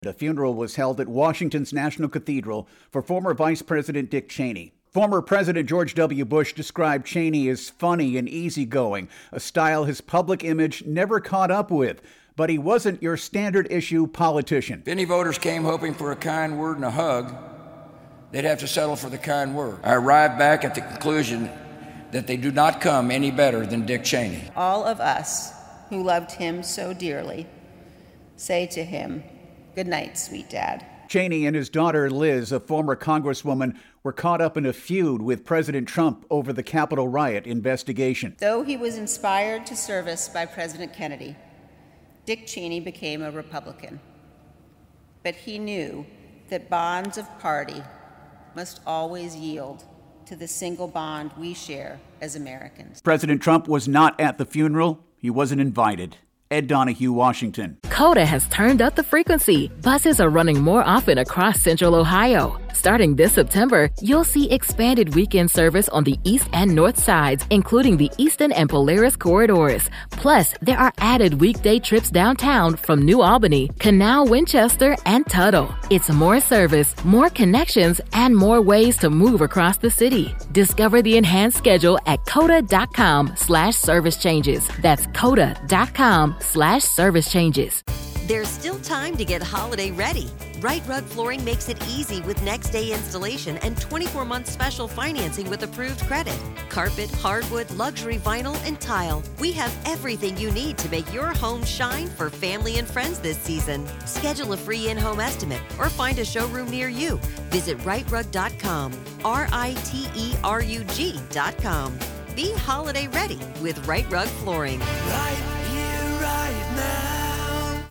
A funeral was held at Washington's National Cathedral for former Vice President Dick Cheney. Former President George W. Bush described Cheney as funny and easygoing, a style his public image never caught up with. But he wasn't your standard-issue politician. If any voters came hoping for a kind word and a hug, they'd have to settle for the kind word. I arrived back at the conclusion that they do not come any better than Dick Cheney. All of us who loved him so dearly say to him, "Good night, sweet Dad." Cheney and his daughter Liz, a former congresswoman, were caught up in a feud with President Trump over the Capitol riot investigation. Though he was inspired to service by President Kennedy, Dick Cheney became a Republican. But he knew that bonds of party must always yield to the single bond we share as Americans. President Trump was not at the funeral. He wasn't invited. Ed Donahue, Washington. Coda has turned up the frequency. Buses are running more often across Central Ohio. Starting this September, you'll see expanded weekend service on the east and north sides, including the Eastern and Polaris corridors. Plus, there are added weekday trips downtown from New Albany, Canal, Winchester, and Tuttle. It's more service, more connections, and more ways to move across the city. Discover the enhanced schedule at coda.com/service changes. That's coda.com/service changes. There's still time to get holiday ready. Right Rug Flooring makes it easy with next-day installation and 24-month special financing with approved credit. Carpet, hardwood, luxury vinyl, and tile. We have everything you need to make your home shine for family and friends this season. Schedule a free in-home estimate or find a showroom near you. Visit rightrug.com, RITERUG.com. Be holiday ready with Right Rug Flooring. Right